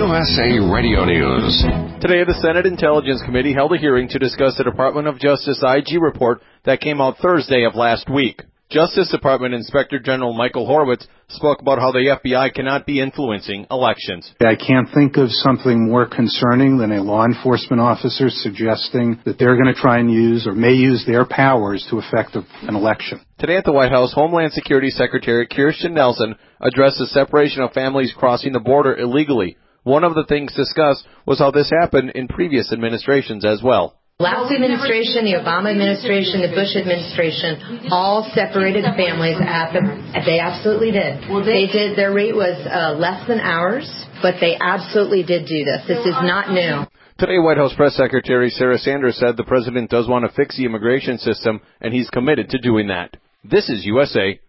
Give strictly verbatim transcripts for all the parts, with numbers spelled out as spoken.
U S A Radio News. Today, the Senate Intelligence Committee held a hearing to discuss the Department of Justice I G report that came out Thursday of last week. Justice Department Inspector General Michael Horowitz spoke about how the F B I cannot be influencing elections. I can't think of something more concerning than a law enforcement officer suggesting that they're going to try and use or may use their powers to affect an election. Today at the White House, Homeland Security Secretary Kirstjen Nielsen addressed the separation of families crossing the border illegally. One of the things discussed was how this happened in previous administrations as well. Last administration, the Obama administration, the Bush administration, all separated families at the, they absolutely did. They did, their rate was uh, less than ours, but they absolutely did do this. This is not new. Today, White House Press Secretary Sarah Sanders said the president does want to fix the immigration system, and he's committed to doing that. This is U S A.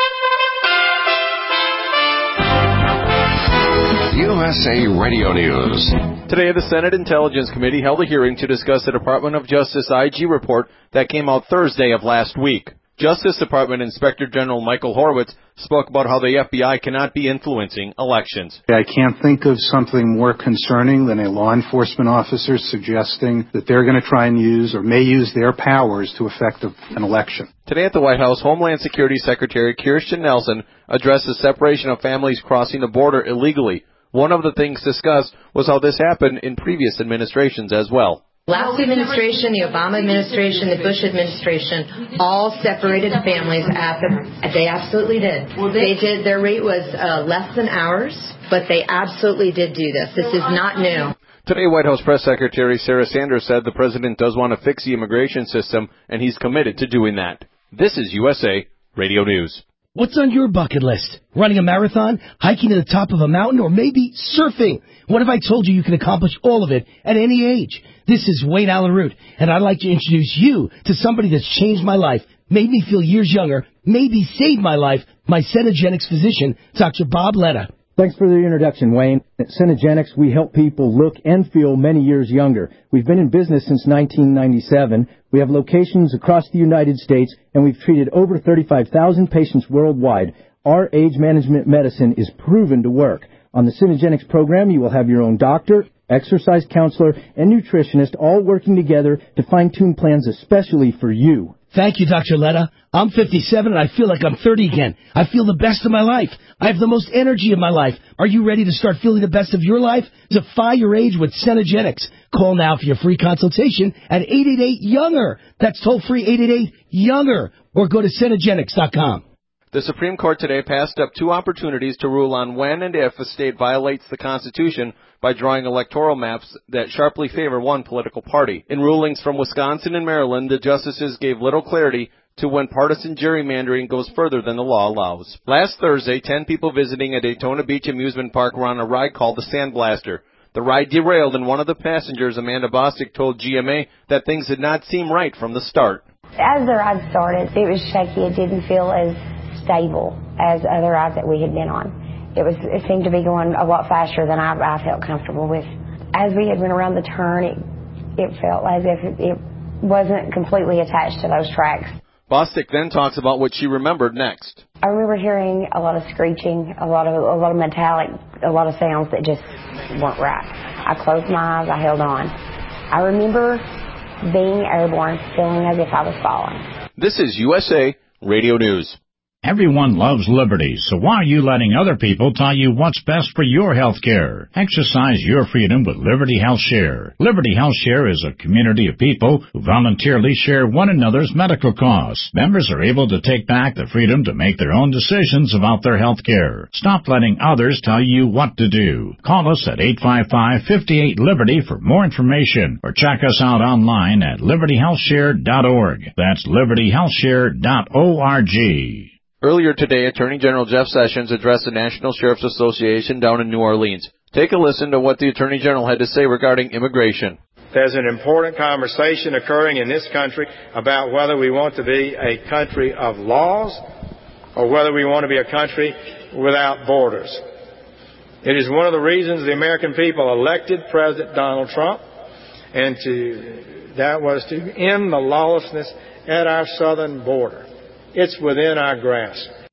U S A Radio News. Today, the Senate Intelligence Committee held a hearing to discuss the Department of Justice I G report that came out Thursday of last week. Justice Department Inspector General Michael Horowitz spoke about how the F B I cannot be influencing elections. I can't think of something more concerning than a law enforcement officer suggesting that they're going to try and use or may use their powers to affect an election. Today at the White House, Homeland Security Secretary Kirstjen Nielsen addressed the separation of families crossing the border illegally. One of the things discussed was how this happened in previous administrations as well. Last administration, the Obama administration, the Bush administration, all separated families at the, they absolutely did. They did, their rate was uh, less than ours, but they absolutely did do this. This is not new. Today, White House Press Secretary Sarah Sanders said the president does want to fix the immigration system, and he's committed to doing that. This is U S A Radio News. What's on your bucket list? Running a marathon, hiking to the top of a mountain, or maybe surfing? What if I told you you can accomplish all of it at any age? This is Wayne Allen Root, and I'd like to introduce you to somebody that's changed my life, made me feel years younger, maybe saved my life, my Cenegenics physician, Doctor Bob Letta. Thanks for the introduction, Wayne. At Cenegenics, we help people look and feel many years younger. We've been in business since nineteen ninety-seven. We have locations across the United States, and we've treated over thirty-five thousand patients worldwide. Our age management medicine is proven to work. On the Cenegenics program, you will have your own doctor, exercise counselor, and nutritionist all working together to fine-tune plans especially for you. Thank you, Doctor Letta. I'm fifty-seven and I feel like I'm thirty again. I feel the best of my life. I have the most energy of my life. Are you ready to start feeling the best of your life? Defy your age with Cenegenics. Call now for your free consultation at eight eight eight, younger. That's toll-free eight eight eight, younger. Or go to Cenegenics dot com. The Supreme Court today passed up two opportunities to rule on when and if a state violates the Constitution by drawing electoral maps that sharply favor one political party. In rulings from Wisconsin and Maryland, the justices gave little clarity to when partisan gerrymandering goes further than the law allows. Last Thursday, ten people visiting a Daytona Beach amusement park were on a ride called the Sandblaster. The ride derailed, and one of the passengers, Amanda Bostic, told G M A that things did not seem right from the start. As the ride started, it was shaky. It didn't feel as stable as other rides that we had been on. It was it seemed to be going a lot faster than I, I felt comfortable with. As we had went around the turn, it, it felt as if it, it wasn't completely attached to those tracks. Bostic then talks about what she remembered next. I remember hearing a lot of screeching, a lot of a lot of metallic, a lot of sounds that just weren't right. I closed my eyes, I held on. I remember being airborne, feeling as if I was falling. This is U S A Radio News. Everyone loves liberty, so why are you letting other people tell you what's best for your health care? Exercise your freedom with Liberty Health Share. Liberty Health Share is a community of people who voluntarily share one another's medical costs. Members are able to take back the freedom to make their own decisions about their health care. Stop letting others tell you what to do. Call us at eight five five, five eight, Liberty for more information, or check us out online at liberty health share dot org. That's liberty health share dot org. Earlier today, Attorney General Jeff Sessions addressed the National Sheriff's Association down in New Orleans. Take a listen to what the Attorney General had to say regarding immigration. There's an important conversation occurring in this country about whether we want to be a country of laws or whether we want to be a country without borders. It is one of the reasons the American people elected President Donald Trump, and to, that was to end the lawlessness at our southern border. It's within our grasp.